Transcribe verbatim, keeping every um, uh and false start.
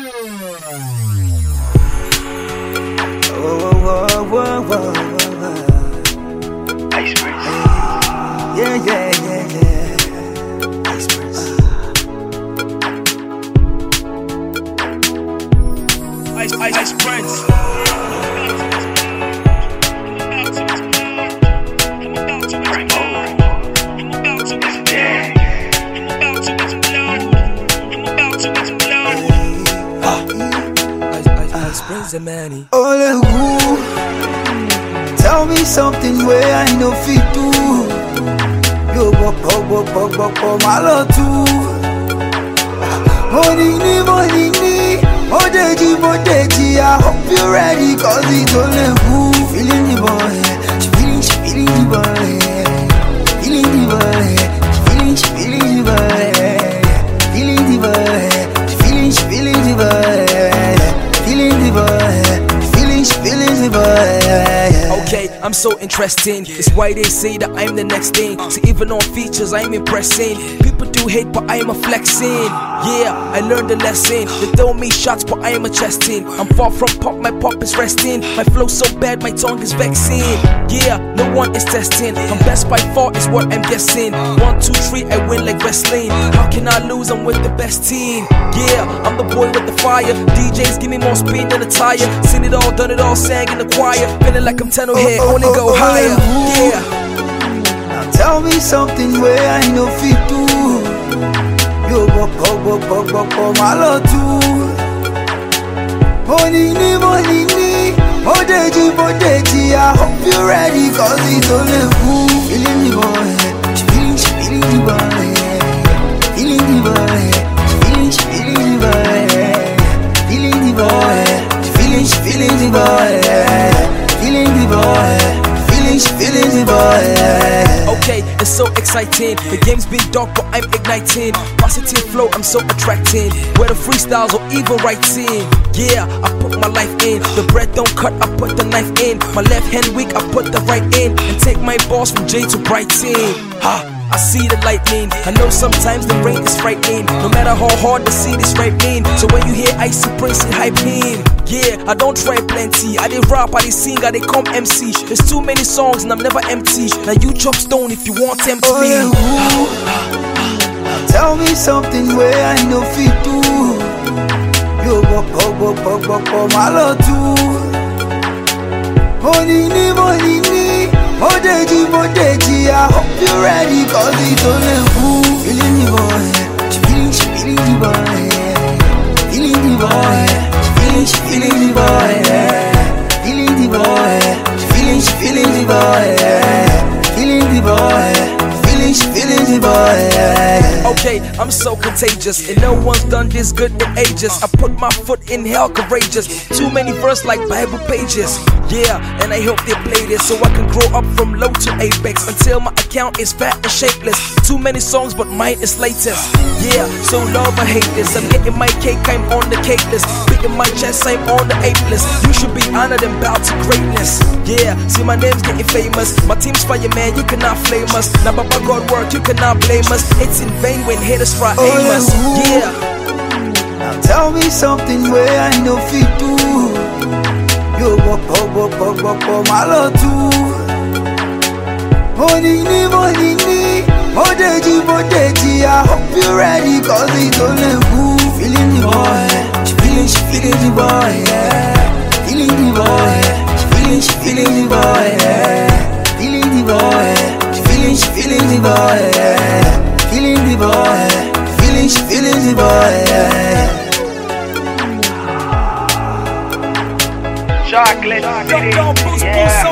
whoa, whoa, whoa, whoa, whoa. Ice Prince. Yeah, yeah, yeah, yeah. Ice Prince. Ice, Ice, Ice Prince. Ole who? Tell me something where I know fit to. Yo bop bop bop bop bop bop malo too. Morning ni morning ni, modeji modeji. I hope you're ready 'cause it's ole who. Feeling the boy, she feeling she feeling the boy, feeling the boy, she feeling she feeling the boy, feeling the boy, she feeling she feeling the boy. Feeling the boy, feeling, feeling the boy. Okay, I'm so interesting. It's why they say that I'm the next thing. See, even on features, I'm impressing. People do hate, but I'm a flexing. Yeah, I learned a lesson. They throw me shots, but I'm a chesting. I'm far from pop, my pop is resting. My flow so bad, my tongue is vexing. Yeah, no one is testing. I'm best by far, is what I'm guessing. One, two, three, I win like wrestling. How can I lose? I'm with the best team. Yeah, I'm the boy with the fire. D Js give me more speed than a tire. Seen it all, done it all, sang in the choir. Feeling like I'm ten oh here, only go higher. Yeah. Now tell me something where I know fit to. Yo bop bop bop bop bop bop malo too. Morning ni morning ni, modeji modeji. I hope you're ready 'cause it's only who. Feeling the boy, she feeling she feeling the boy, feeling the boy, she feeling she feeling the boy, feeling the boy, she feeling she feeling the boy, feeling the boy, feeling she feeling the boy. Okay, it's so exciting. The game's been dark, but I'm igniting. Positive flow, I'm so attracting. Whether freestyles or even writing. Yeah, I put my life in. The bread don't cut, I put the knife in. My left hand weak, I put the right in. And take my balls from J to Brighton. Ha! I see the lightning. I know sometimes the rain is frightening. No matter how hard the seed is ripening. So when you hear Icy Prince and hyping, yeah, I don't try plenty. I did rap, I did sing, I did come M C. There's too many songs and I'm never empty. Now you chop stone if you want tempt me. Tell me something where I know fit to. Yo bop bop bop bop bop bop malo too. Morning ni morning ni, modeji modeji. I hope you're ready 'cause it's only who. Feeling the boy, she feeling she feeling the boy, feeling the boy, she feeling she feeling the boy, feeling the boy, she feeling she feeling the boy, feeling the boy, feeling she feeling the boy. Okay, I'm so contagious, and no one's done this good in ages. I put my foot in hell, courageous. Too many verses like Bible pages. Yeah, and I hope they play this so I can grow up from low to apex until my account is fat and shapeless. Too many songs, but mine is latest. Yeah, so love or hate this. I'm getting my cake, I'm on the cake list. Beating my chest, I'm on the ape list. You should be honored and bow to greatness. Yeah, see my name's getting famous. My team's fire, man, you cannot flame us. Now, Baba God work, you cannot blame us. It's in vain when haters try aim us. Yeah. Now tell me something where I know fit to. Yo bop bop bop bop bop bop malo too. Morning ni morning ni, modeji modeji. I hope you're ready 'cause it's only who. Feeling the boy, she feeling she feeling the boy, yeah. Feeling the boy, she feeling she feeling the boy, yeah. Feeling the boy, she feeling she feeling the boy, yeah. Feeling the boy, feeling she feeling the boy, yeah. Chocolate City. Yeah.